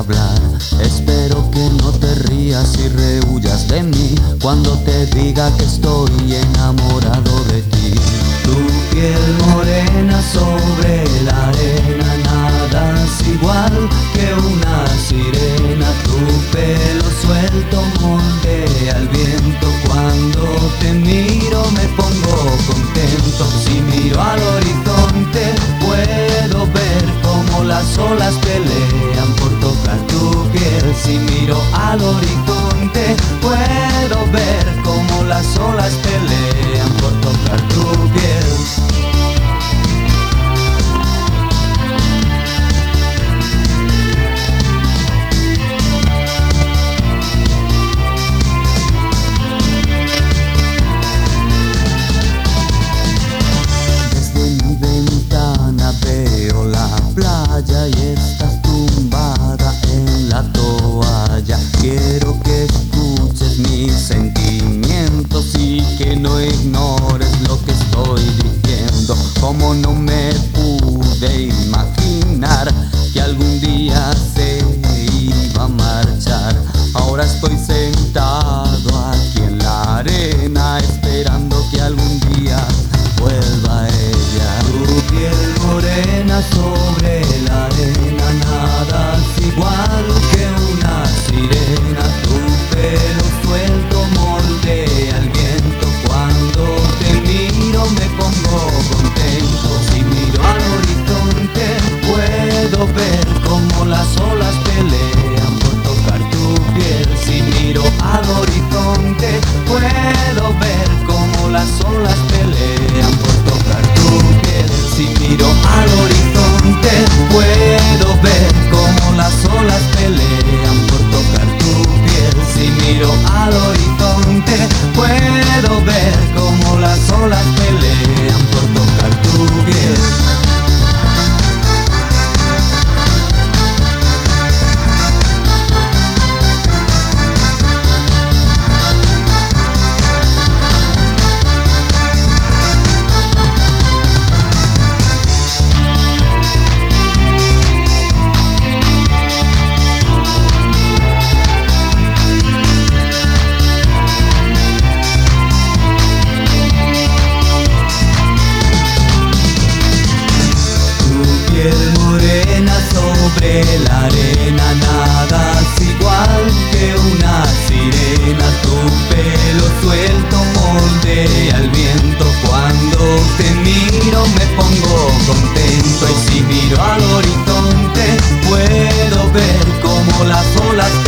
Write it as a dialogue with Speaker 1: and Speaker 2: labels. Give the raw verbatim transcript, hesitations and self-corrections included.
Speaker 1: hablar. Espero que no te rías y rehuyas de mí cuando te diga que estoy enamorado de ti. Tu piel morena sobre la arena, nada es igual que una sirena. Tu pelo suelto moldea el viento. Cuando te miro me pongo contento. Si miro al horizonte puedo ver cómo las olas pelean por tocar tu piel. Si miro al horizonte puedo ver cómo las olas pelean por tocar tu piel. Y estás tumbada en la toalla. Quiero que escuches mis sentimientos y que no ignores lo que estoy diciendo. Como no me pude imaginar que algún día se iba a marchar. Ahora estoy sentado aquí en la arena esperando que algún día vuelva ella. Tu piel morena sobre la arena, nada es igual que una sirena. Tu pelo suelto moldea el viento. Cuando te miro me pongo contento. Si miro al horizonte puedo ver cómo las olas pelean por tocar tu piel. Si miro al horizonte puedo ver cómo las olas pelean por tocar tu piel. Si miro al horizonte puedo ver cómo las olas pelean por tocar tu piel. Si miro al horizonte puedo ver cómo las olas pelean por tocar tu piel. Sobre la arena, nada es igual que una sirena. Tu pelo suelto moldea el viento. Cuando te miro me pongo contento. Y si miro al horizonte puedo ver cómo las olas